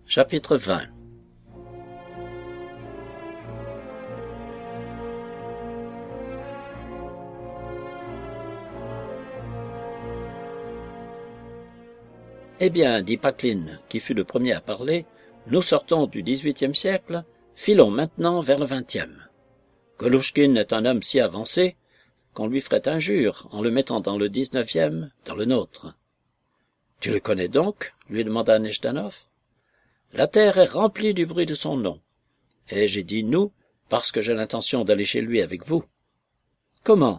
Chapitre 20. Eh bien, dit Packlin, qui fut le premier à parler, nous sortons du XVIIIe siècle, filons maintenant vers le XXe. Golouchkine est un homme si avancé qu'on lui ferait injure en le mettant dans le XIXe, dans le nôtre. « Tu le connais donc ?» lui demanda Nejdanov. « La terre est remplie du bruit de son nom. Et j'ai dit « nous » parce que j'ai l'intention d'aller chez lui avec vous. »« Comment ?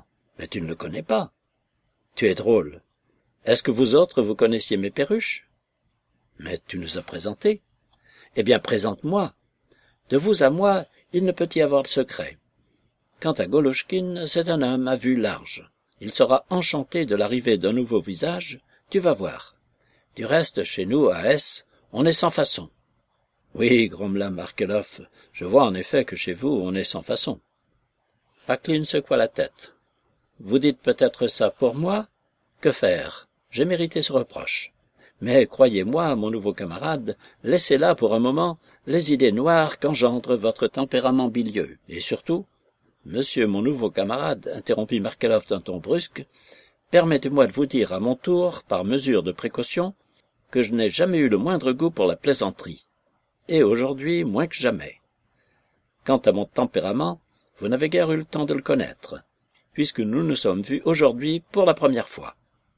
Mais tu ne le connais pas. »« Tu es drôle. Est-ce que vous autres vous connaissiez mes perruches ? » ?»« Mais tu nous as présentés. »« Eh bien, présente-moi. De vous à moi, il ne peut y avoir de secret. Quant à Golouchkine, c'est un homme à vue large. Il sera enchanté de l'arrivée d'un nouveau visage, tu vas voir. Du reste, chez nous, à S, on est sans façon. » « Oui, grommela Markelov, je vois en effet que chez vous, on est sans façon. » Packlin secoua la tête. « Vous dites peut-être ça pour moi ? Que faire ? J'ai mérité ce reproche. Mais croyez-moi, mon nouveau camarade, laissez là pour un moment les idées noires qu'engendre votre tempérament bilieux. Et surtout, monsieur mon nouveau camarade, interrompit Markelov d'un ton brusque, permettez-moi de vous dire à mon tour, par mesure de précaution, que je n'ai jamais eu le moindre goût pour la plaisanterie. Et aujourd'hui, moins que jamais. Quant à mon tempérament, vous n'avez guère eu le temps de le connaître, puisque nous nous sommes vus aujourd'hui pour la première fois.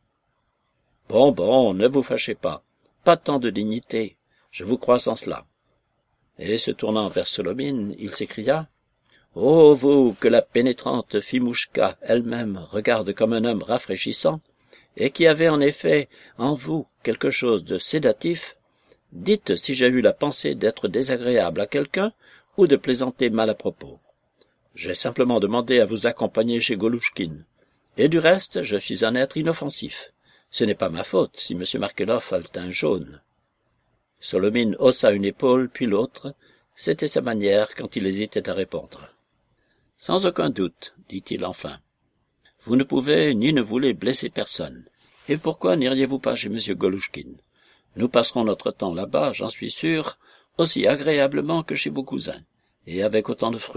Bon, ne vous fâchez pas. Pas tant de dignité. Je vous crois sans cela. Et se tournant vers Solomine, il s'écria « Oh, vous, que la pénétrante Fimouchka elle-même regarde comme un homme rafraîchissant, et qui avez en effet en vous quelque chose de sédatif, dites si j'ai eu la pensée d'être désagréable à quelqu'un ou de plaisanter mal à propos. J'ai simplement demandé à vous accompagner chez Golouchkine. Et du reste, je suis un être inoffensif. Ce n'est pas ma faute si M. Markelov a le teint jaune. » Solomine haussa une épaule puis l'autre. C'était sa manière quand il hésitait à répondre. « Sans aucun doute, dit-il enfin. Vous ne pouvez ni ne voulez blesser personne. Et pourquoi n'iriez-vous pas chez M. Golouchkine ? Nous passerons notre temps là-bas, j'en suis sûr, aussi agréablement que chez vos cousins, et avec autant de fruits. »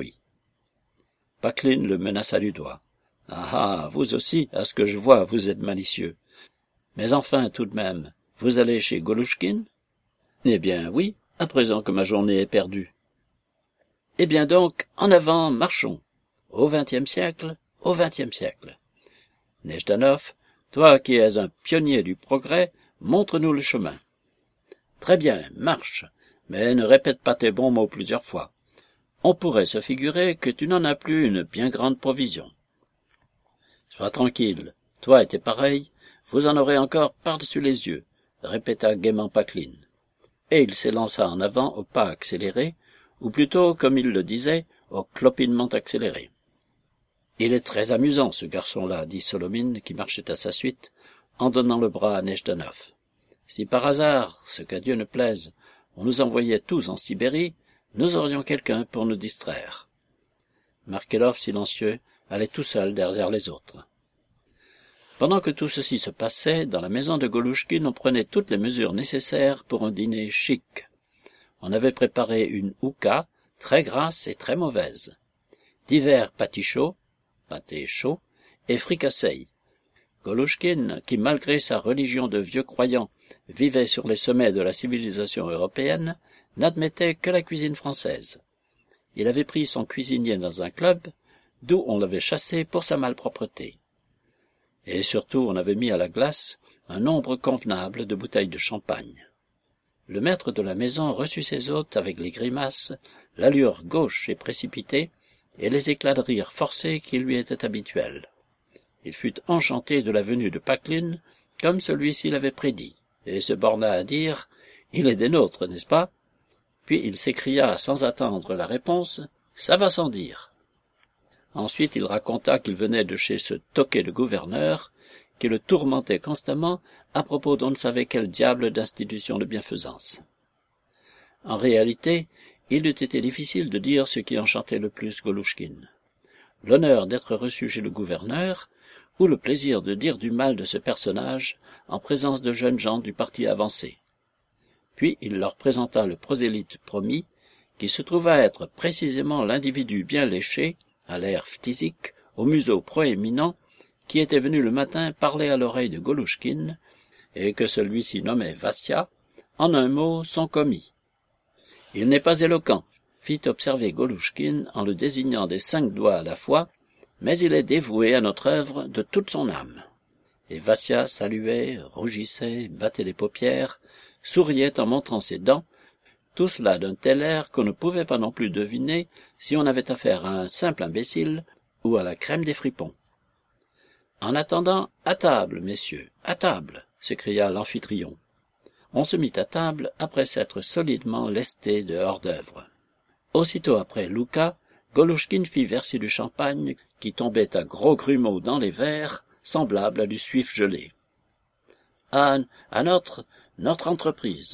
Packlin le menaça du doigt. « Ah, vous aussi, à ce que je vois, vous êtes malicieux. Mais enfin, tout de même, vous allez chez Golouchkine ? » ?»« Eh bien, oui, à présent que ma journée est perdue. »« Eh bien donc, en avant, marchons. Au XXe siècle, au XXe siècle. Nejdanov, toi qui es un pionnier du progrès, montre-nous le chemin. » « Très bien, marche, mais ne répète pas tes bons mots plusieurs fois. On pourrait se figurer que tu n'en as plus une bien grande provision. »« Sois tranquille, toi et tes pareils, vous en aurez encore par-dessus les yeux, » répéta gaiement Packlin. Et il s'élança en avant au pas accéléré, ou plutôt, comme il le disait, au clopinement accéléré. « Il est très amusant, ce garçon-là, » dit Solomine, qui marchait à sa suite, en donnant le bras à Nejdanov. « Si par hasard, ce qu'à Dieu ne plaise, on nous envoyait tous en Sibérie, nous aurions quelqu'un pour nous distraire. » Markelov, silencieux, allait tout seul derrière les autres. Pendant que tout ceci se passait, dans la maison de Golouchkine, on prenait toutes les mesures nécessaires pour un dîner chic. On avait préparé une ouka, très grasse et très mauvaise, divers pâtichots, pâtés chauds, et fricasseilles. Golouchkine, qui malgré sa religion de vieux croyant vivait sur les sommets de la civilisation européenne, n'admettait que la cuisine française. Il avait pris son cuisinier dans un club, d'où on l'avait chassé pour sa malpropreté. Et surtout on avait mis à la glace un nombre convenable de bouteilles de champagne. Le maître de la maison reçut ses hôtes avec les grimaces, l'allure gauche et précipitée, et les éclats de rire forcés qui lui étaient habituels. Il fut enchanté de la venue de Packlin, comme celui-ci l'avait prédit, et se borna à dire « Il est des nôtres, n'est-ce pas ?» Puis il s'écria sans attendre la réponse « Ça va sans dire !» Ensuite il raconta qu'il venait de chez ce toqué de gouverneur, qui le tourmentait constamment à propos d'on ne savait quel diable d'institution de bienfaisance. En réalité, il eût été difficile de dire ce qui enchantait le plus Golouchkine. L'honneur d'être reçu chez le gouverneur, ou le plaisir de dire du mal de ce personnage en présence de jeunes gens du parti avancé. Puis il leur présenta le prosélyte promis, qui se trouva être précisément l'individu bien léché, à l'air phtisique, au museau proéminent, qui était venu le matin parler à l'oreille de Golouchkine, et que celui-ci nommait Vassia, en un mot son commis. Il n'est pas éloquent, fit observer Golouchkine en le désignant des 5 doigts à la fois, mais il est dévoué à notre œuvre de toute son âme. Et Vassia saluait, rougissait, battait les paupières, souriait en montrant ses dents, tout cela d'un tel air qu'on ne pouvait pas non plus deviner si on avait affaire à un simple imbécile ou à la crème des fripons. En attendant, à table, messieurs, à table, s'écria l'amphitryon. On se mit à table après s'être solidement lesté de hors-d'œuvre. Aussitôt après Louka, Golouchkine fit verser du champagne qui tombait à gros grumeaux dans les verres, semblable à du suif gelé. « À notre entreprise !»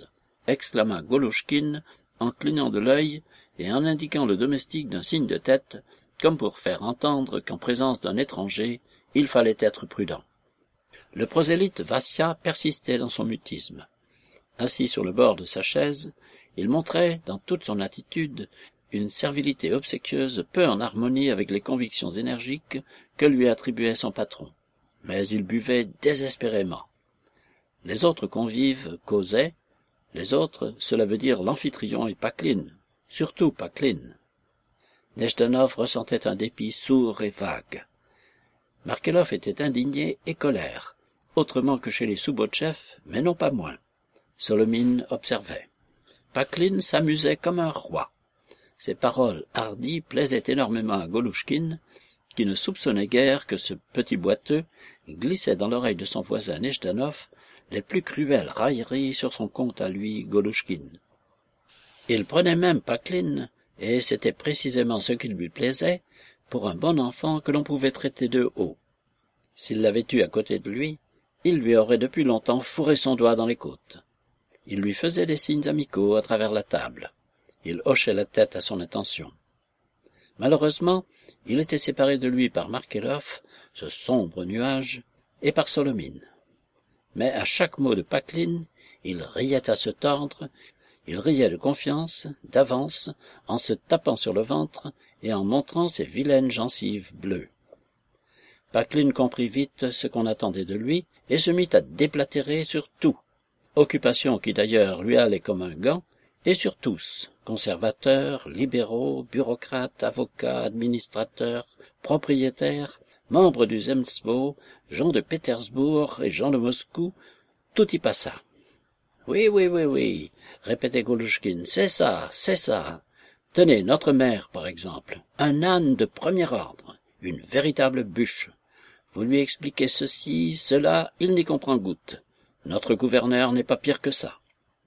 exclama Golouchkine en clignant de l'œil et en indiquant le domestique d'un signe de tête, comme pour faire entendre qu'en présence d'un étranger, il fallait être prudent. Le prosélyte Vassia persistait dans son mutisme. Assis sur le bord de sa chaise, il montrait, dans toute son attitude, une servilité obséquieuse peu en harmonie avec les convictions énergiques que lui attribuait son patron. Mais il buvait désespérément. Les autres convives causaient. Les autres, cela veut dire l'amphitryon et Pacline, surtout Pacline. Nejdanov ressentait un dépit sourd et vague. Markelov était indigné et colère, autrement que chez les Soubotchev, mais non pas moins. Solomine observait. Pacline s'amusait comme un roi. Ses paroles hardies plaisaient énormément à Golouchkine, qui ne soupçonnait guère que ce petit boiteux glissait dans l'oreille de son voisin Nejdanov les plus cruelles railleries sur son compte à lui, Golouchkine. Il prenait même Pacline, et c'était précisément ce qui lui plaisait, pour un bon enfant que l'on pouvait traiter de haut. S'il l'avait eu à côté de lui, il lui aurait depuis longtemps fourré son doigt dans les côtes. Il lui faisait des signes amicaux à travers la table. Il hochait la tête à son intention. Malheureusement, il était séparé de lui par Markelov, ce sombre nuage, et par Solomine. Mais à chaque mot de Pacline, il riait à se tordre, il riait de confiance, d'avance, en se tapant sur le ventre et en montrant ses vilaines gencives bleues. Pacline comprit vite ce qu'on attendait de lui et se mit à déplatérer sur tout, occupation qui d'ailleurs lui allait comme un gant, et sur tous, conservateurs, libéraux, bureaucrates, avocats, administrateurs, propriétaires, membres du Zemstvo, gens de Pétersbourg et gens de Moscou, tout y passa. « Oui, répétait Golouchkine, c'est ça. Tenez, notre maire, par exemple, un âne de premier ordre, une véritable bûche. Vous lui expliquez ceci, cela, il n'y comprend goutte. Notre gouverneur n'est pas pire que ça. »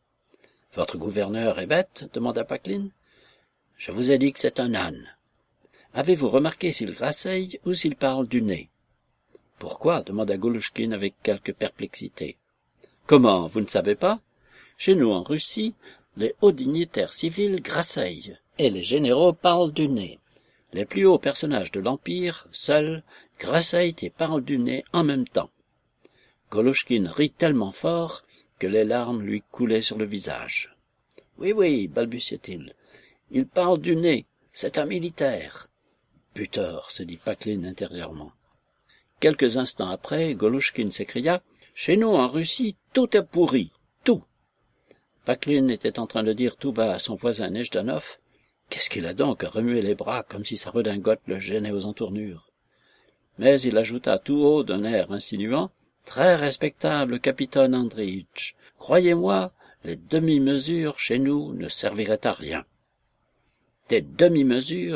« Votre gouverneur est bête ?» demanda Pacline. « Je vous ai dit que c'est un âne. Avez-vous remarqué s'il grasseille ou s'il parle du nez ?»« Pourquoi ?» demanda Golouchkine avec quelque perplexité. « Comment, vous ne savez pas ? Chez nous en Russie, les hauts dignitaires civils grasseillent, et les généraux parlent du nez. Les plus hauts personnages de l'Empire, seuls, grasseillent et parlent du nez en même temps. » Golouchkine rit tellement fort que les larmes lui coulaient sur le visage. « Oui, balbutiait-il, il parle du nez, c'est un militaire. »« Butor, se dit Pacline intérieurement. Quelques instants après, Golouchkine s'écria « Chez nous, en Russie, tout est pourri, tout !» Pacline était en train de dire tout bas à son voisin Nejdanov « Qu'est-ce qu'il a donc à remuer les bras comme si sa redingote le gênait aux entournures ?» Mais il ajouta tout haut d'un air insinuant « Très respectable, capitaine Andreitch. Croyez-moi, les demi-mesures chez nous ne serviraient à rien. » « Des demi-mesures »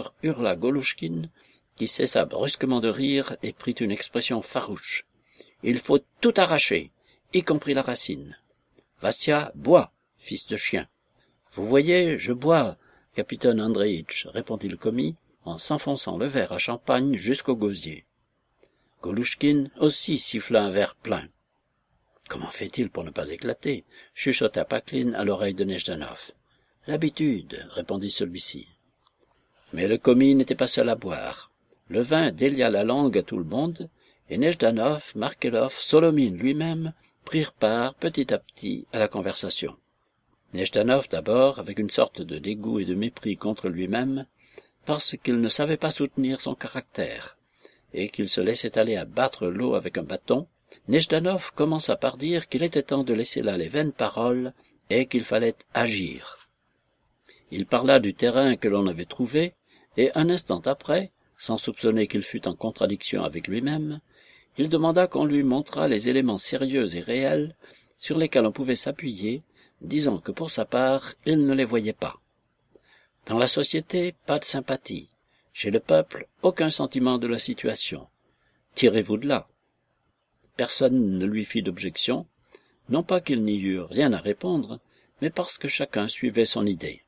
hurla Golouchkine, qui cessa brusquement de rire et prit une expression farouche. « Il faut tout arracher, y compris la racine. Vassia, bois, fils de chien. »« Vous voyez, je bois, capitaine Andreitch, » répondit le commis, en s'enfonçant le verre à champagne jusqu'au gosier. Golouchkine aussi siffla un verre plein. « Comment fait-il pour ne pas éclater ?» chuchota Pacline à l'oreille de Nejdanov. « L'habitude, » répondit celui-ci. Mais le commis n'était pas seul à boire. Le vin délia la langue à tout le monde, et Nejdanov, Markelov, Solomine lui-même prirent part petit à petit à la conversation. Nejdanov d'abord, avec une sorte de dégoût et de mépris contre lui-même, parce qu'il ne savait pas soutenir son caractère, et qu'il se laissait aller à battre l'eau avec un bâton, Nejdanov commença par dire qu'il était temps de laisser là les vaines paroles et qu'il fallait agir. Il parla du terrain que l'on avait trouvé, et un instant après, sans soupçonner qu'il fût en contradiction avec lui-même, il demanda qu'on lui montrât les éléments sérieux et réels sur lesquels on pouvait s'appuyer, disant que pour sa part, il ne les voyait pas. Dans la société, pas de sympathie. Chez le peuple, aucun sentiment de la situation. Tirez-vous de là. Personne ne lui fit d'objection, non pas qu'il n'y eût rien à répondre, mais parce que chacun suivait son idée.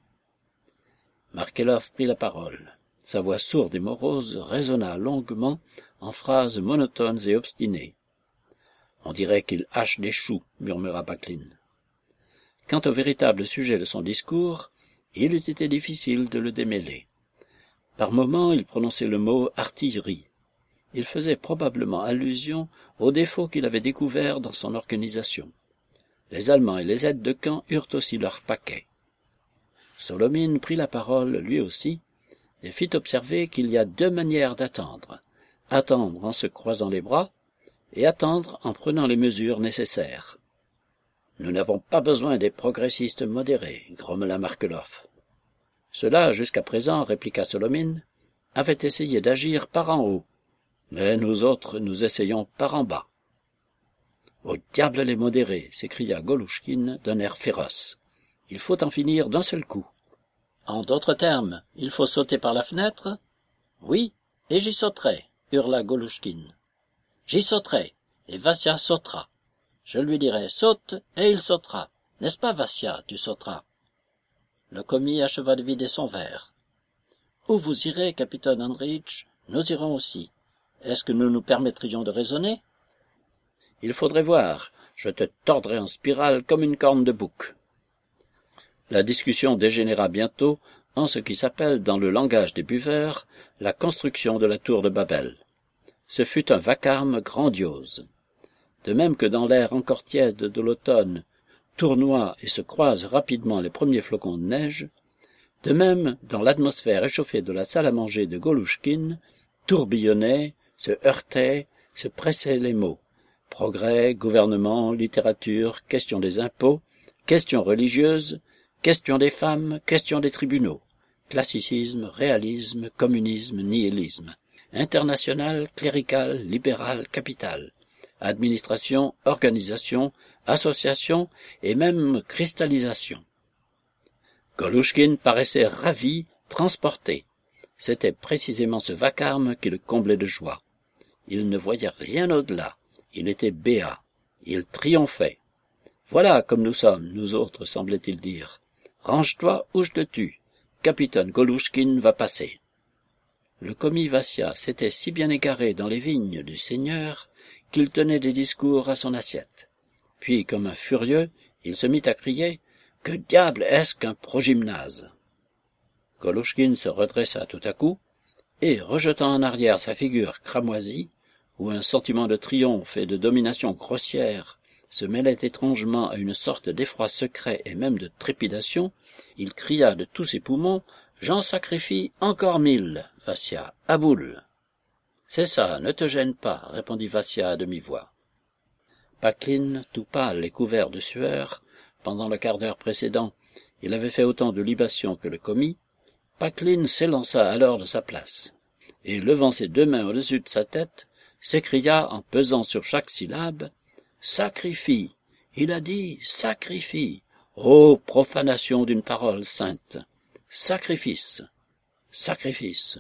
Markelov prit la parole. Sa voix sourde et morose résonna longuement en phrases monotones et obstinées. « On dirait qu'il hache des choux, » murmura Paquelin. Quant au véritable sujet de son discours, il eût été difficile de le démêler. Par moments, il prononçait le mot « artillerie ». Il faisait probablement allusion aux défauts qu'il avait découverts dans son organisation. Les Allemands et les aides de camp eurent aussi leur paquet. Solomine prit la parole, lui aussi, et fit observer qu'il y a deux manières d'attendre. Attendre en se croisant les bras, et attendre en prenant les mesures nécessaires. « Nous n'avons pas besoin des progressistes modérés, » grommela Markelov. Ceux-là, jusqu'à présent, répliqua Solomine, avaient essayé d'agir par en haut, mais nous autres, nous essayons par en bas. « Au diable les modérés !» s'écria Golouchkine d'un air féroce. « Il faut en finir d'un seul coup. »« En d'autres termes, il faut sauter par la fenêtre ?»« Oui, et j'y sauterai !» hurla Golouchkine. « J'y sauterai, et Vassia sautera. Je lui dirai « saute » et il sautera. N'est-ce pas, Vassia, tu sauteras ?» Le commis acheva de vider son verre. « Où vous irez, capitaine Andriitch, nous irons aussi. Est-ce que nous nous permettrions de raisonner ? » « Il faudrait voir. Je te tordrai en spirale comme une corne de bouc. » La discussion dégénéra bientôt en ce qui s'appelle dans le langage des buveurs la construction de la tour de Babel. Ce fut un vacarme grandiose. De même que dans l'air encore tiède de l'automne tournoient et se croisent rapidement les premiers flocons de neige, de même dans l'atmosphère échauffée de la salle à manger de Golouchkine tourbillonnaient, se heurtaient, se pressaient les mots. Progrès, gouvernement, littérature, question des impôts, question religieuse, question des femmes, question des tribunaux, classicisme, réalisme, communisme, nihilisme, international, clérical, libéral, capital, administration, organisation, association et même cristallisation. Golouchkine paraissait ravi, transporté. C'était précisément ce vacarme qui le comblait de joie. Il ne voyait rien au-delà. Il était béat. Il triomphait. « Voilà comme nous sommes, nous autres, semblait-il dire. Range-toi ou je te tue. Capitaine Golouchkine va passer. » Le commis Vassia s'était si bien égaré dans les vignes du Seigneur qu'il tenait des discours à son assiette. Puis, comme un furieux, il se mit à crier « Que diable est-ce qu'un progymnase ?» Golouchkine se redressa tout à coup, et, rejetant en arrière sa figure cramoisie, où un sentiment de triomphe et de domination grossière se mêlait étrangement à une sorte d'effroi secret et même de trépidation, il cria de tous ses poumons « J'en sacrifie encore 1000, Vassia, à boule !»« C'est ça, ne te gêne pas, » répondit Vassia à demi-voix. Paquelin, tout pâle et couvert de sueur, pendant le quart d'heure précédent, il avait fait autant de libations que le commis. Paquelin s'élança alors de sa place, et, levant ses deux mains au-dessus de sa tête, s'écria en pesant sur chaque syllabe « Sacrifie ! Il a dit « sacrifie !» Ô profanation d'une parole sainte ! Sacrifice ! Sacrifice !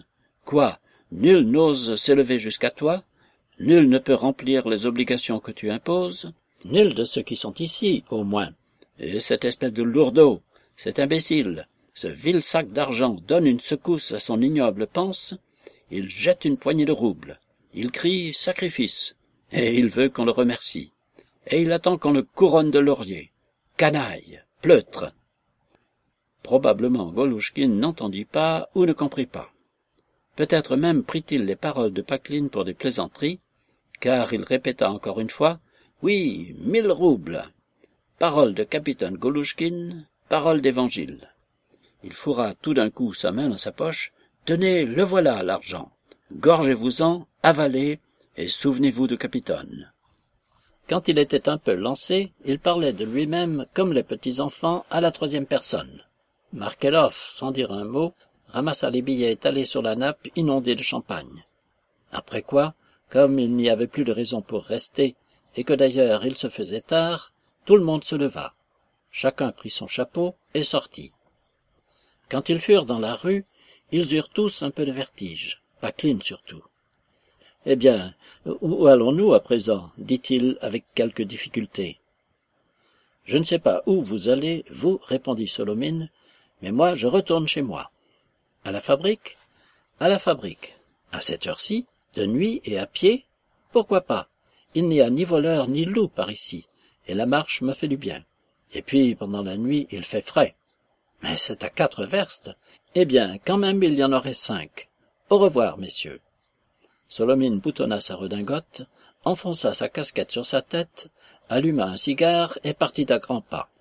Quoi ? Nul n'ose s'élever jusqu'à toi ? Nul ne peut remplir les obligations que tu imposes ? Nul de ceux qui sont ici, au moins. Et cette espèce de lourdeau, cet imbécile, ce vil sac d'argent donne une secousse à son ignoble panse, il jette une poignée de roubles, il crie « sacrifice », et il veut qu'on le remercie, et il attend qu'on le couronne de laurier. Canaille, pleutre. Probablement Golouchkine n'entendit pas ou ne comprit pas. Peut-être même prit-il les paroles de Paquelin pour des plaisanteries, car il répéta encore une fois « Oui, 1000 roubles !» Parole de capitaine Golouchkine, parole d'évangile. Il fourra tout d'un coup sa main dans sa poche. « Tenez, le voilà, l'argent. Gorgez-vous-en, avalez, et souvenez-vous de Capitone. » Quand il était un peu lancé, il parlait de lui-même comme les petits enfants à la troisième personne. Markelov, sans dire un mot, ramassa les billets étalés sur la nappe inondée de champagne. Après quoi, comme il n'y avait plus de raison pour rester, et que d'ailleurs il se faisait tard, tout le monde se leva. Chacun prit son chapeau et sortit. Quand ils furent dans la rue, ils eurent tous un peu de vertige, Pacline surtout. « Eh bien, où allons-nous à présent » dit-il avec quelque difficulté. « Je ne sais pas où vous allez, vous, répondit Solomine, mais moi je retourne chez moi. »« À la fabrique ?»« À la fabrique. À cette heure-ci, de nuit et à pied ? Pourquoi pas ? Il n'y a ni voleur ni loup par ici, et la marche me fait du bien. Et puis, pendant la nuit, il fait frais. Mais c'est à 4 verstes. Eh bien, quand même il y en aurait 5. Au revoir, messieurs. » Solomine boutonna sa redingote, enfonça sa casquette sur sa tête, alluma un cigare et partit à grands pas.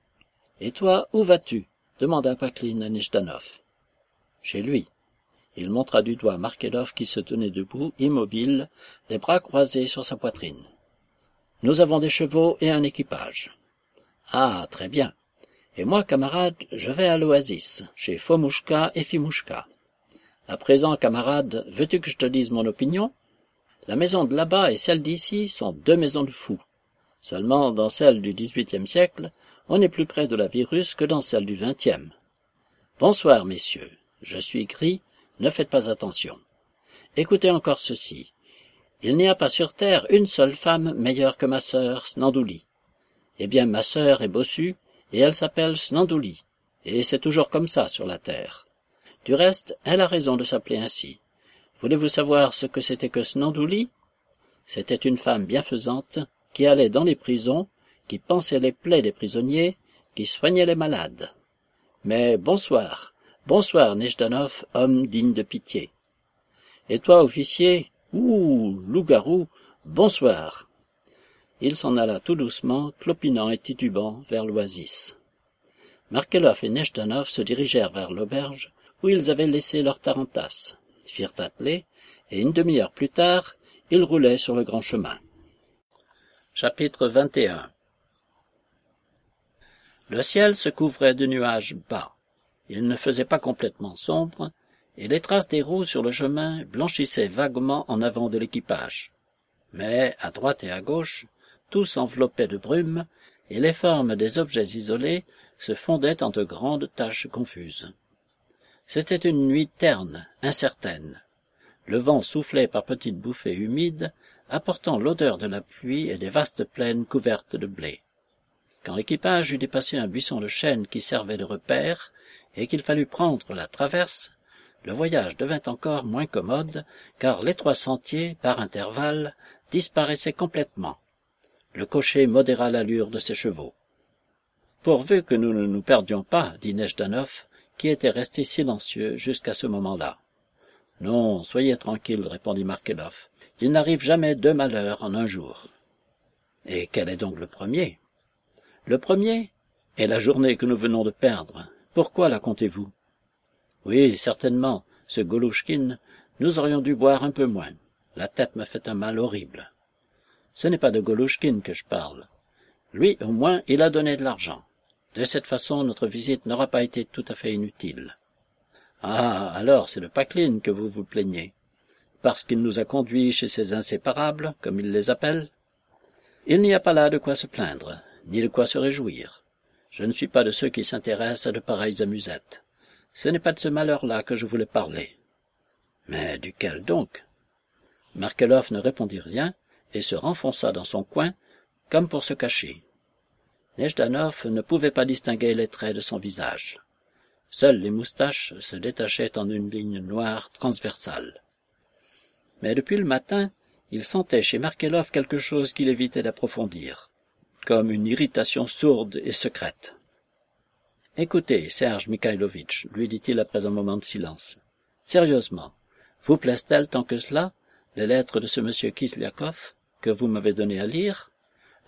« Et toi, où vas-tu » demanda Pacline à Nejdanov. « Chez lui. » Il montra du doigt Markelov qui se tenait debout, immobile, les bras croisés sur sa poitrine. « Nous avons des chevaux et un équipage. »« Ah, très bien. Et moi, camarade, je vais à l'Oasis, chez Fomushka et Fimouchka. À présent, camarade, veux-tu que je te dise mon opinion ? La maison de là-bas et celle d'ici sont 2 maisons de fous. Seulement, dans celle du XVIIIe siècle, on est plus près de la virus que dans celle du XXe. Bonsoir, messieurs. Je suis gris, ne faites pas attention. Écoutez encore ceci. Il n'y a pas sur terre une seule femme meilleure que ma sœur Snandouli. Eh bien, ma sœur est bossue, et elle s'appelle Snandouli, et c'est toujours comme ça sur la terre. Du reste, elle a raison de s'appeler ainsi. Voulez-vous savoir ce que c'était que Snandouli ? C'était une femme bienfaisante qui allait dans les prisons, qui pansait les plaies des prisonniers, qui soignait les malades. Mais bonsoir, bonsoir Nejdanov, homme digne de pitié. Et toi, officier, loup-garou, bonsoir. Il s'en alla tout doucement, clopinant et titubant, vers l'Oasis. Markelov et Nejdanov se dirigèrent vers l'auberge, où ils avaient laissé leur tarantasse, firent atteler, et une demi-heure plus tard, ils roulaient sur le grand chemin. Chapitre 21. Le ciel se couvrait de nuages bas. Il ne faisait pas complètement sombre, et les traces des roues sur le chemin blanchissaient vaguement en avant de l'équipage. Mais, à droite et à gauche, tout s'enveloppait de brume, et les formes des objets isolés se fondaient en de grandes taches confuses. C'était une nuit terne, incertaine. Le vent soufflait par petites bouffées humides, apportant l'odeur de la pluie et des vastes plaines couvertes de blé. Quand l'équipage eut dépassé un buisson de chêne qui servait de repère, et qu'il fallut prendre la traverse, le voyage devint encore moins commode, car l'étroit sentier, par intervalles, disparaissait complètement. Le cocher modéra l'allure de ses chevaux. « Pourvu que nous ne nous perdions pas, » dit Nejdanov, qui était resté silencieux jusqu'à ce moment-là. « Non, soyez tranquille, » répondit Markelov. « Il n'arrive jamais 2 malheurs en un jour. »« Et quel est donc le premier ?»« Le premier est la journée que nous venons de perdre. Pourquoi la comptez-vous ?»« Oui, certainement, ce Golouchkine, nous aurions dû boire un peu moins. La tête me fait un mal horrible. » « Ce n'est pas de Golouchkine que je parle. Lui, au moins, il a donné de l'argent. De cette façon, notre visite n'aura pas été tout à fait inutile. »« Ah, alors c'est de Pacline que vous vous plaignez, parce qu'il nous a conduits chez ces inséparables, comme il les appelle. Il n'y a pas là de quoi se plaindre, ni de quoi se réjouir. Je ne suis pas de ceux qui s'intéressent à de pareilles amusettes. Ce n'est pas de ce malheur-là que je voulais parler. »« Mais duquel donc ?» Markelov ne répondit rien et se renfonça dans son coin, comme pour se cacher. Nejdanov ne pouvait pas distinguer les traits de son visage. Seules les moustaches se détachaient en une ligne noire transversale. Mais depuis le matin, il sentait chez Markelov quelque chose qu'il évitait d'approfondir, comme une irritation sourde et secrète. « Écoutez, Serge Mikhailovitch, lui dit-il après un moment de silence, sérieusement, vous plaisent-elles tant que cela, les lettres de ce monsieur Kislyakov, que vous m'avez donné à lire ?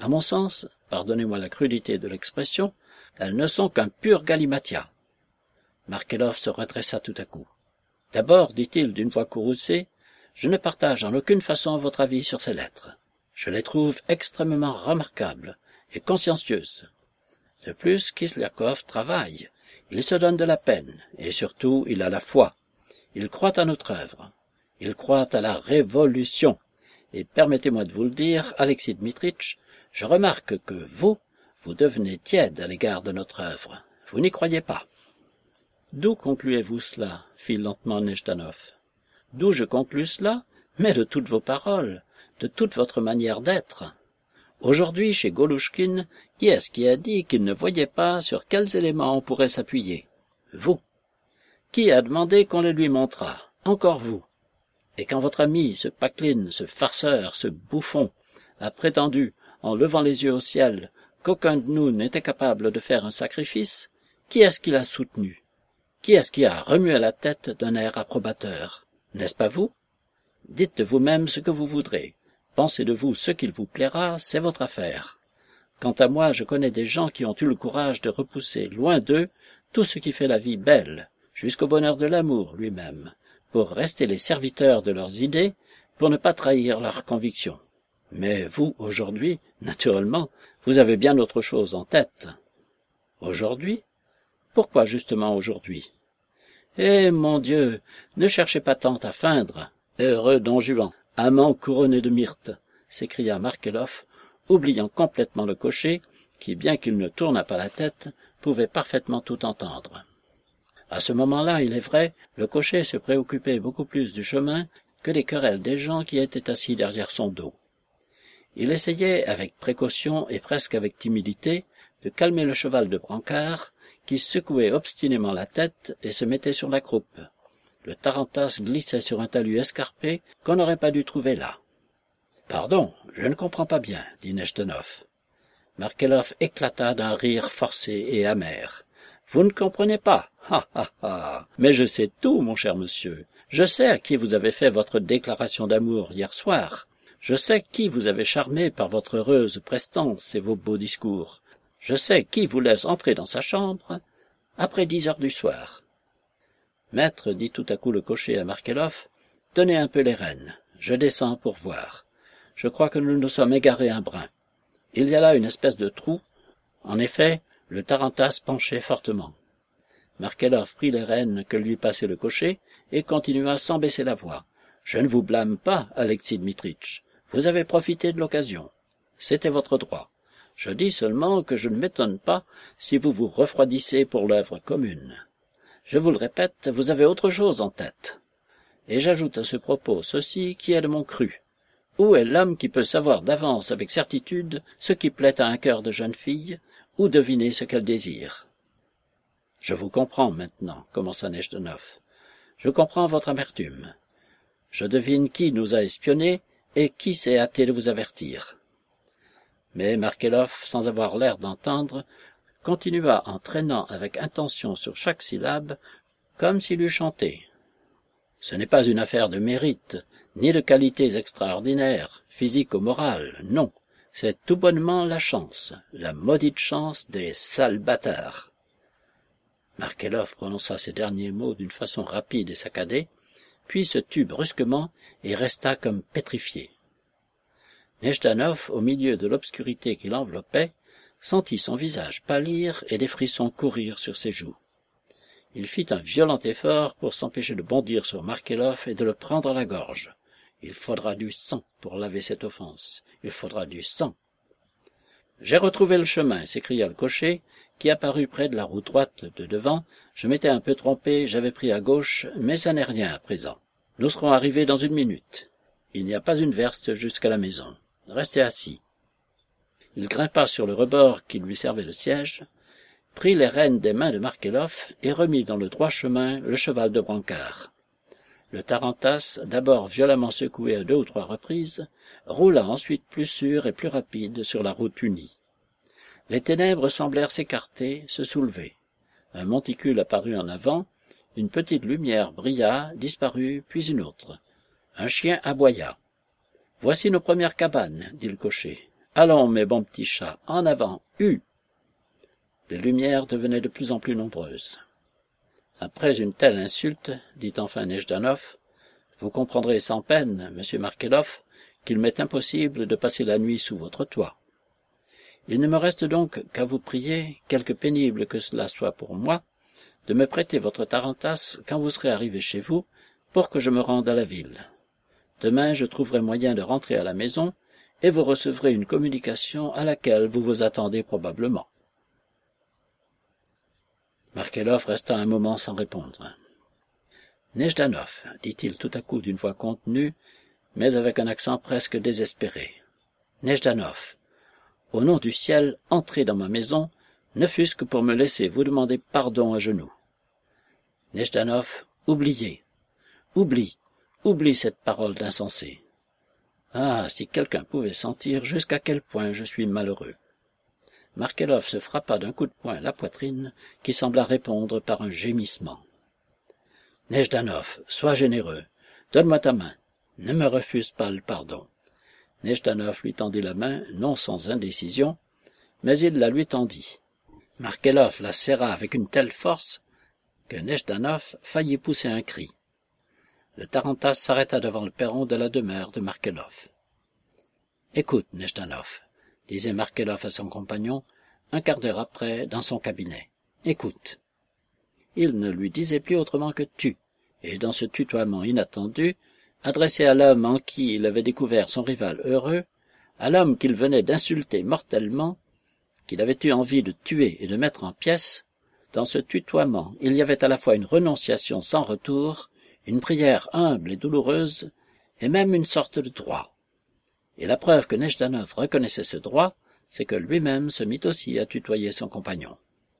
À mon sens, pardonnez-moi la crudité de l'expression, elles ne sont qu'un pur galimatia. Markelov se redressa tout à coup. D'abord, dit-il d'une voix courroucée, je ne partage en aucune façon votre avis sur ces lettres. Je les trouve extrêmement remarquables et consciencieuses. De plus, Kislyakov travaille, il se donne de la peine, et surtout il a la foi. Il croit à notre œuvre, il croit à la révolution. Et permettez-moi de vous le dire, Alexis Dmitritch, je remarque que vous devenez tiède à l'égard de notre œuvre. Vous n'y croyez pas. D'où concluez-vous cela? Fit lentement Nejdanov. D'où je conclus cela? Mais de toutes vos paroles, de toute votre manière d'être. Aujourd'hui, chez Golouchkine, qui est-ce qui a dit qu'il ne voyait pas sur quels éléments on pourrait s'appuyer? Vous. Qui a demandé qu'on les lui montrât? Encore vous. Et quand votre ami, ce Packlin, ce farceur, ce bouffon, a prétendu, en levant les yeux au ciel, qu'aucun de nous n'était capable de faire un sacrifice, qui est-ce qui l'a soutenu? Qui est-ce qui a remué la tête d'un air approbateur? N'est-ce pas vous? Dites de vous-même ce que vous voudrez. Pensez de vous ce qu'il vous plaira, c'est votre affaire. Quant à moi, je connais des gens qui ont eu le courage de repousser loin d'eux tout ce qui fait la vie belle, jusqu'au bonheur de l'amour lui-même, pour rester les serviteurs de leurs idées, pour ne pas trahir leurs convictions. Mais vous, aujourd'hui, naturellement, vous avez bien autre chose en tête. Aujourd'hui? Pourquoi justement aujourd'hui? Eh, mon Dieu, ne cherchez pas tant à feindre. Heureux Don Juan, amant couronné de myrte, s'écria Markelov, oubliant complètement le cocher, qui, bien qu'il ne tournât pas la tête, pouvait parfaitement tout entendre. À ce moment-là, il est vrai, le cocher se préoccupait beaucoup plus du chemin que des querelles des gens qui étaient assis derrière son dos. Il essayait, avec précaution et presque avec timidité, de calmer le cheval de brancard, qui secouait obstinément la tête et se mettait sur la croupe. Le tarantas glissait sur un talus escarpé qu'on n'aurait pas dû trouver là. « Pardon, je ne comprends pas bien, dit Nejdanov. Markelov éclata d'un rire forcé et amer. « Vous ne comprenez pas? Ha, ha, ha! Mais je sais tout, mon cher monsieur. Je sais à qui vous avez fait votre déclaration d'amour hier soir. Je sais qui vous avez charmé par votre heureuse prestance et vos beaux discours. Je sais qui vous laisse entrer dans sa chambre après 10 heures du soir. » Maître, dit tout à coup le cocher à Markelov, tenez un peu les rênes. Je descends pour voir. Je crois que nous nous sommes égarés un brin. Il y a là une espèce de trou. En effet, le tarantas penchait fortement. Markelov prit les rênes que lui passait le cocher et continua sans baisser la voix. « Je ne vous blâme pas, Alexis Dmitritch. Vous avez profité de l'occasion. C'était votre droit. Je dis seulement que je ne m'étonne pas si vous vous refroidissez pour l'œuvre commune. Je vous le répète, vous avez autre chose en tête. Et j'ajoute à ce propos ceci qui est de mon cru. Où est l'homme qui peut savoir d'avance avec certitude ce qui plaît à un cœur de jeune fille, ou deviner ce qu'elle désire? Je vous comprends maintenant, commença Nejdanov. Je comprends votre amertume. Je devine qui nous a espionnés et qui s'est hâté de vous avertir. Mais Markelov, sans avoir l'air d'entendre, continua en traînant avec intention sur chaque syllabe, comme s'il eût chanté. Ce n'est pas une affaire de mérite, ni de qualités extraordinaires, physiques ou morales, non. C'est tout bonnement la chance, la maudite chance des sales bâtards. Markelov prononça ces derniers mots d'une façon rapide et saccadée, puis se tut brusquement et resta comme pétrifié. Nejdanov, au milieu de l'obscurité qui l'enveloppait, sentit son visage pâlir et des frissons courir sur ses joues. Il fit un violent effort pour s'empêcher de bondir sur Markelov et de le prendre à la gorge. Il faudra du sang pour laver cette offense. Il faudra du sang. « J'ai retrouvé le chemin, » s'écria le cocher, qui apparut près de la roue droite de devant. « Je m'étais un peu trompé, j'avais pris à gauche, mais ça n'est rien à présent. Nous serons arrivés dans 1 minute. Il n'y a pas une verste jusqu'à la maison. Restez assis. » Il grimpa sur le rebord qui lui servait de siège, prit les rênes des mains de Markelov et remit dans le droit chemin le cheval de brancard. Le tarantas, d'abord violemment secoué à 2 ou 3 reprises, roula ensuite plus sûr et plus rapide sur la route unie. Les ténèbres semblèrent s'écarter, se soulever. Un monticule apparut en avant, une petite lumière brilla, disparut, puis une autre. Un chien aboya. « Voici nos premières cabanes, » dit le cocher. Allons, mes bons petits chats, en avant, hue !» Les lumières devenaient de plus en plus nombreuses. Après une telle insulte, dit enfin Nejdanov, vous comprendrez sans peine, monsieur Markelov, qu'il m'est impossible de passer la nuit sous votre toit. Il ne me reste donc qu'à vous prier, quelque pénible que cela soit pour moi, de me prêter votre tarantasse quand vous serez arrivé chez vous, pour que je me rende à la ville. Demain, je trouverai moyen de rentrer à la maison, et vous recevrez une communication à laquelle vous vous attendez probablement. Markelov resta un moment sans répondre. « Nejdanov, dit-il tout à coup d'une voix contenue, mais avec un accent presque désespéré. Nejdanov, au nom du ciel, entrez dans ma maison, ne fût-ce que pour me laisser vous demander pardon à genoux. Nejdanov, oubliez, oublie cette parole d'insensé. Ah, si quelqu'un pouvait sentir jusqu'à quel point je suis malheureux. » Markelov se frappa d'un coup de poing la poitrine qui sembla répondre par un gémissement. « Nejdanov, sois généreux, donne-moi ta main, ne me refuse pas le pardon. » Nejdanov lui tendit la main, non sans indécision, mais il la lui tendit. Markelov la serra avec une telle force que Nejdanov faillit pousser un cri. Le tarantasse s'arrêta devant le perron de la demeure de Markelov. « Écoute, Nejdanov, » disait Markelov à son compagnon, un quart d'heure après, dans son cabinet. « Écoute. » Il ne lui disait plus autrement que « tu », et dans ce tutoiement inattendu, adressé à l'homme en qui il avait découvert son rival heureux, à l'homme qu'il venait d'insulter mortellement, qu'il avait eu envie de tuer et de mettre en pièces, dans ce tutoiement, il y avait à la fois une renonciation sans retour, une prière humble et douloureuse, et même une sorte de droit. Et la preuve que Nejdanov reconnaissait ce droit, c'est que lui-même se mit aussi à tutoyer son compagnon.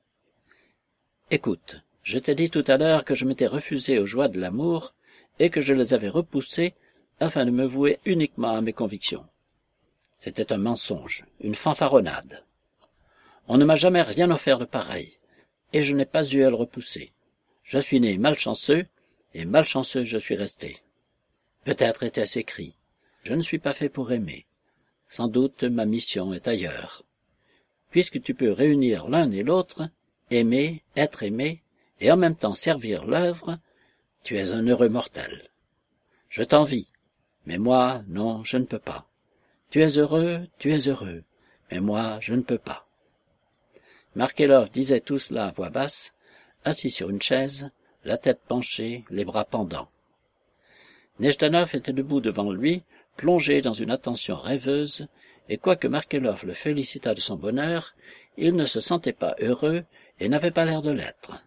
« Écoute, je t'ai dit tout à l'heure que je m'étais refusé aux joies de l'amour et que je les avais repoussées afin de me vouer uniquement à mes convictions. C'était un mensonge, une fanfaronnade. On ne m'a jamais rien offert de pareil, et je n'ai pas eu à le repousser. Je suis né malchanceux, et malchanceux je suis resté. Peut-être était-ce écrit. Je ne suis pas fait pour aimer. Sans doute ma mission est ailleurs. Puisque tu peux réunir l'un et l'autre, aimer, être aimé, et en même temps servir l'œuvre, tu es un heureux mortel. Je t'envie, mais moi, non, je ne peux pas. Tu es heureux, mais moi, je ne peux pas. » Markelov disait tout cela à voix basse, assis sur une chaise, la tête penchée, les bras pendants. Nejdanov était debout devant lui, plongé dans une attention rêveuse, et quoique Markelov le félicitât de son bonheur, il ne se sentait pas heureux et n'avait pas l'air de l'être.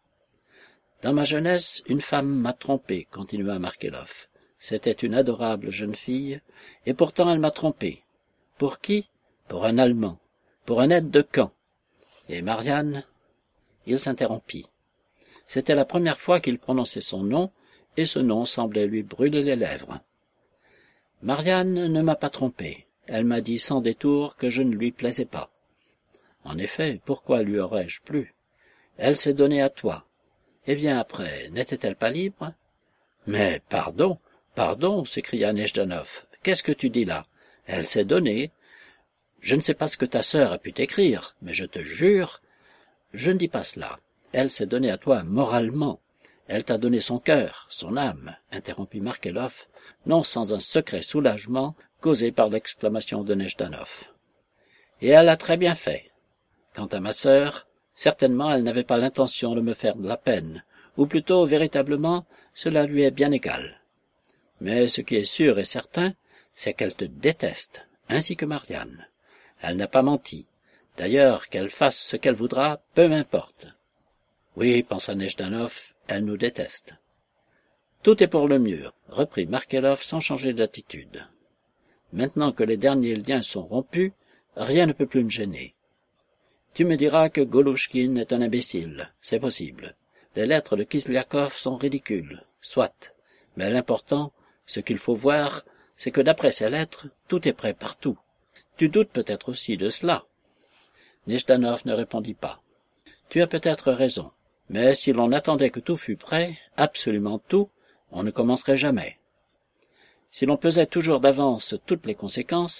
« Dans ma jeunesse, une femme m'a trompé, continua Markelov. C'était une adorable jeune fille, et pourtant elle m'a trompé. Pour qui? Pour un Allemand, pour un aide de camp. Et Marianne? » Il s'interrompit. C'était la première fois qu'il prononçait son nom, et ce nom semblait lui brûler les lèvres. « Marianne ne m'a pas trompé. Elle m'a dit sans détour que je ne lui plaisais pas. En effet, pourquoi lui aurais-je plu? Elle s'est donnée à toi. Eh bien après, n'était-elle pas libre? »« Mais pardon, s'écria Nejdanov. Qu'est-ce que tu dis là? Elle s'est donnée. Je ne sais pas ce que ta sœur a pu t'écrire, mais je te jure, je ne dis pas cela. Elle s'est donnée à toi moralement. Elle t'a donné son cœur, son âme, interrompit Markelov, non sans un secret soulagement causé par l'exclamation de Nejdanov. Et elle a très bien fait. Quant à ma sœur, certainement elle n'avait pas l'intention de me faire de la peine, ou plutôt, véritablement, cela lui est bien égal. Mais ce qui est sûr et certain, c'est qu'elle te déteste, ainsi que Marianne. Elle n'a pas menti. D'ailleurs, qu'elle fasse ce qu'elle voudra, peu m'importe. Oui, pensa Nejdanov, elle nous déteste. Tout est pour le mieux, reprit Markelov sans changer d'attitude. Maintenant que les derniers liens sont rompus, rien ne peut plus me gêner. Tu me diras que Golouchkine est un imbécile, c'est possible. Les lettres de Kislyakov sont ridicules, soit. Mais l'important, ce qu'il faut voir, c'est que d'après ces lettres, tout est prêt partout. Tu doutes peut-être aussi de cela. Nejdanov ne répondit pas. Tu as peut-être raison, mais si l'on attendait que tout fût prêt, absolument tout, on ne commencerait jamais. Si l'on pesait toujours d'avance toutes les conséquences,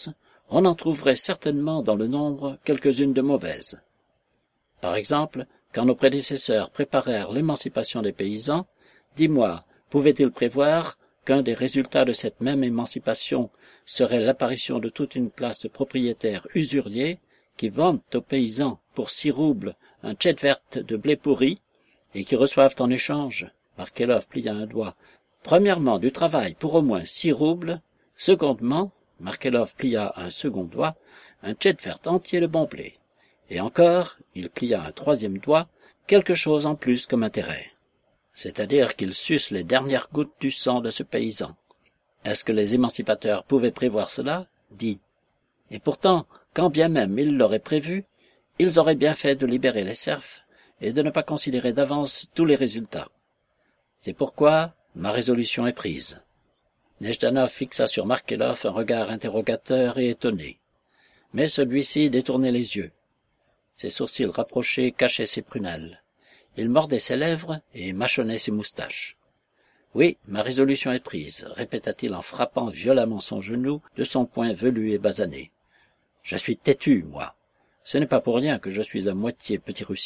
on en trouverait certainement dans le nombre quelques-unes de mauvaises. Par exemple, quand nos prédécesseurs préparèrent l'émancipation des paysans, dis-moi, pouvaient-ils prévoir qu'un des résultats de cette même émancipation serait l'apparition de toute une classe de propriétaires usuriers qui vendent aux paysans pour 6 roubles un tchetvert de blé pourri et qui reçoivent en échange, Markelov plia un doigt, premièrement du travail pour au moins 6 roubles, secondement, Markelov plia un second doigt, un tchetvert entier de bon blé, et encore, il plia un troisième doigt, quelque chose en plus comme intérêt. C'est-à-dire qu'ils sucent les dernières gouttes du sang de ce paysan. Est-ce que les émancipateurs pouvaient prévoir cela? Dit. Et pourtant, quand bien même ils l'auraient prévu, ils auraient bien fait de libérer les serfs et de ne pas considérer d'avance tous les résultats. C'est pourquoi ma résolution est prise. Nejdanov fixa sur Markelov un regard interrogateur et étonné. Mais celui-ci détournait les yeux. Ses sourcils rapprochés cachaient ses prunelles. Il mordait ses lèvres et mâchonnait ses moustaches. « Oui, ma résolution est prise, » répéta-t-il en frappant violemment son genou de son poing velu et basané. « Je suis têtu, moi. Ce n'est pas pour rien que je suis à moitié petit Russien. »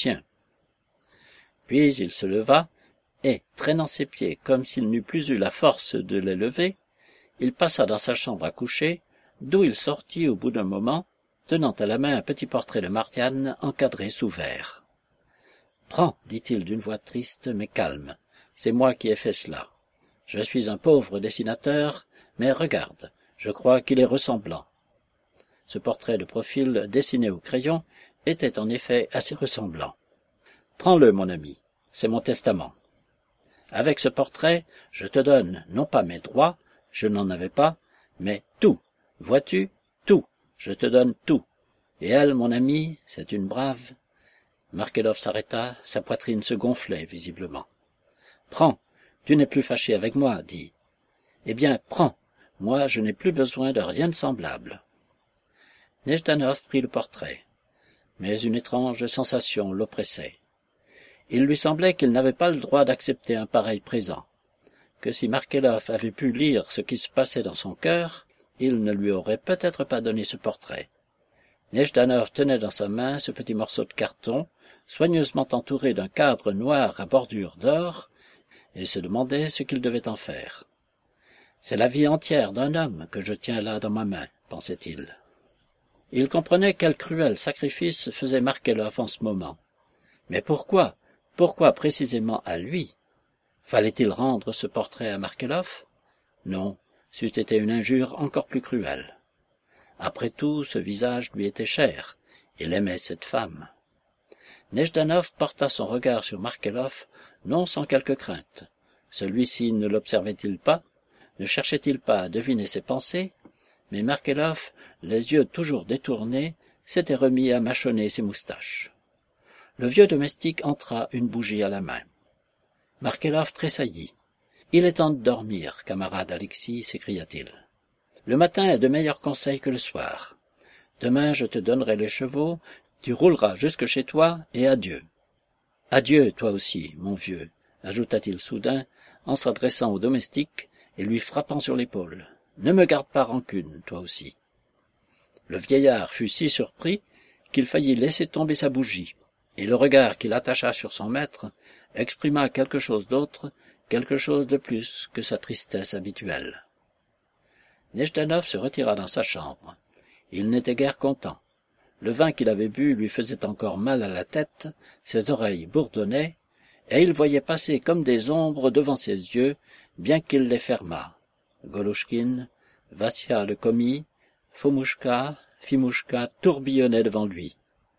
Puis il se leva, et, traînant ses pieds comme s'il n'eût plus eu la force de les lever, il passa dans sa chambre à coucher, d'où il sortit au bout d'un moment, tenant à la main un petit portrait de Marianne encadré sous verre. « Prends, dit-il d'une voix triste mais calme, c'est moi qui ai fait cela. Je suis un pauvre dessinateur, mais regarde, je crois qu'il est ressemblant. » Ce portrait de profil dessiné au crayon était en effet assez ressemblant. « Prends-le, mon ami, c'est mon testament. Avec ce portrait, je te donne non pas mes droits, je n'en avais pas, mais tout, vois-tu, tout, je te donne tout. Et elle, mon ami, c'est une brave. » Markelov s'arrêta, sa poitrine se gonflait visiblement. « Prends, tu n'es plus fâché avec moi, dis. Eh bien, prends, moi je n'ai plus besoin de rien de semblable. » Nejdanov prit le portrait, mais une étrange sensation l'oppressait. Il lui semblait qu'il n'avait pas le droit d'accepter un pareil présent, que si Markelov avait pu lire ce qui se passait dans son cœur, il ne lui aurait peut-être pas donné ce portrait. Nejdanov tenait dans sa main ce petit morceau de carton, soigneusement entouré d'un cadre noir à bordure d'or, et se demandait ce qu'il devait en faire. « C'est la vie entière d'un homme que je tiens là dans ma main, » pensait-il. Il comprenait quel cruel sacrifice faisait Markelov en ce moment. Mais pourquoi? Pourquoi précisément à lui? Fallait-il rendre ce portrait à Markelov? Non, c'eût été une injure encore plus cruelle. Après tout, ce visage lui était cher. Il aimait cette femme. Nejdanov porta son regard sur Markelov, non sans quelque crainte. Celui-ci ne l'observait-il pas? Ne cherchait-il pas à deviner ses pensées? Mais Markelov, les yeux toujours détournés, s'était remis à mâchonner ses moustaches. Le vieux domestique entra, une bougie à la main. Markelov tressaillit. « Il est temps de dormir, camarade Alexis, » s'écria-t-il. « Le matin est de meilleurs conseils que le soir. Demain je te donnerai les chevaux, tu rouleras jusque chez toi, et adieu. »« Adieu, toi aussi, mon vieux, » ajouta-t-il soudain, en s'adressant au domestique et lui frappant sur l'épaule. « Ne me garde pas rancune, toi aussi. » Le vieillard fut si surpris qu'il faillit laisser tomber sa bougie, et le regard qu'il attacha sur son maître exprima quelque chose d'autre, quelque chose de plus que sa tristesse habituelle. Nejdanov se retira dans sa chambre. Il n'était guère content. Le vin qu'il avait bu lui faisait encore mal à la tête, ses oreilles bourdonnaient, et il voyait passer comme des ombres devant ses yeux, bien qu'il les fermât. Golochkine, Vassia le commis, Fomushka, Fimushka tourbillonnaient devant lui.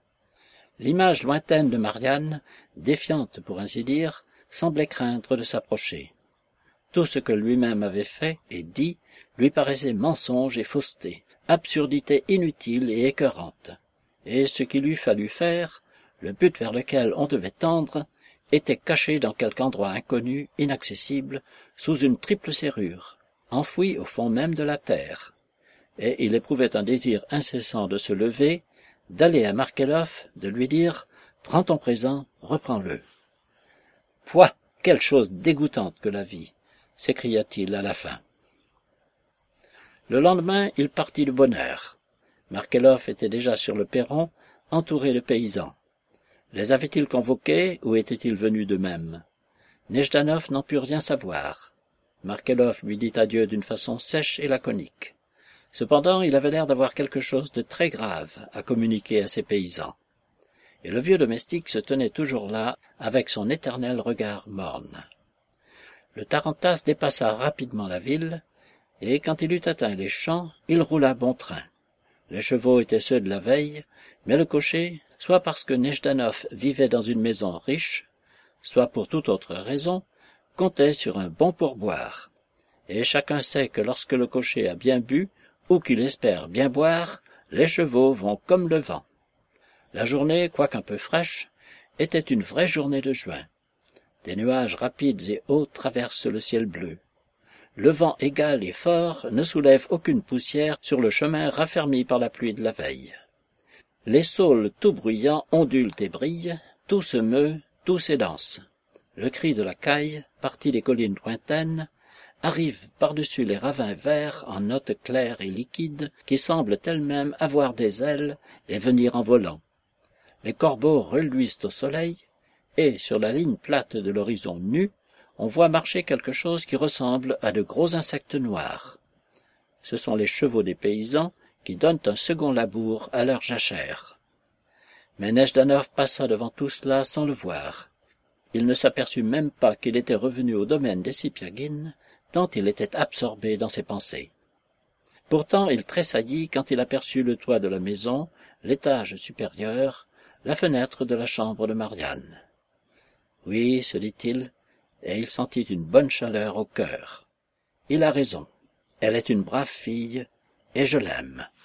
L'image lointaine de Marianne, défiante pour ainsi dire, semblait craindre de s'approcher. Tout ce que lui-même avait fait et dit lui paraissait mensonge et fausseté, absurdité inutile et écœurante, et ce qu'il eût fallu faire, le but vers lequel on devait tendre, était caché dans quelque endroit inconnu, inaccessible, sous une triple serrure, enfoui au fond même de la terre, et il éprouvait un désir incessant de se lever, d'aller à Markelov, de lui dire « Prends ton présent, reprends-le. » « Pouah, quelle chose dégoûtante que la vie !» s'écria-t-il à la fin. Le lendemain, il partit de bonne heure. Markelov était déjà sur le perron, entouré de paysans. Les avait-il convoqués ou étaient-ils venus d'eux-mêmes? Nejdanov n'en put rien savoir. Markelov lui dit adieu d'une façon sèche et laconique. Cependant, il avait l'air d'avoir quelque chose de très grave à communiquer à ses paysans. Et le vieux domestique se tenait toujours là, avec son éternel regard morne. Le tarantasse dépassa rapidement la ville, et quand il eut atteint les champs, il roula bon train. Les chevaux étaient ceux de la veille, mais le cocher, soit parce que Nejdanov vivait dans une maison riche, soit pour toute autre raison, comptait sur un bon pourboire. Et chacun sait que lorsque le cocher a bien bu, ou qu'il espère bien boire, les chevaux vont comme le vent. La journée, quoiqu'un peu fraîche, était une vraie journée de juin. Des nuages rapides et hauts traversent le ciel bleu. Le vent égal et fort ne soulève aucune poussière sur le chemin raffermi par la pluie de la veille. Les saules tout bruyants ondulent et brillent, tout se meut, tout s'édance. Le cri de la caille, parti des collines lointaines, arrive par-dessus les ravins verts en notes claires et liquides qui semblent elles-mêmes avoir des ailes et venir en volant. Les corbeaux reluisent au soleil, et sur la ligne plate de l'horizon nu, on voit marcher quelque chose qui ressemble à de gros insectes noirs. Ce sont les chevaux des paysans qui donnent un second labour à leur jachère. Mais Nejdanov passa devant tout cela sans le voir. Il ne s'aperçut même pas qu'il était revenu au domaine des Sipiagines, tant il était absorbé dans ses pensées. Pourtant il tressaillit quand il aperçut le toit de la maison, l'étage supérieur, la fenêtre de la chambre de Marianne. Oui, se dit-il, et il sentit une bonne chaleur au cœur. Il a raison, elle est une brave fille, et je l'aime.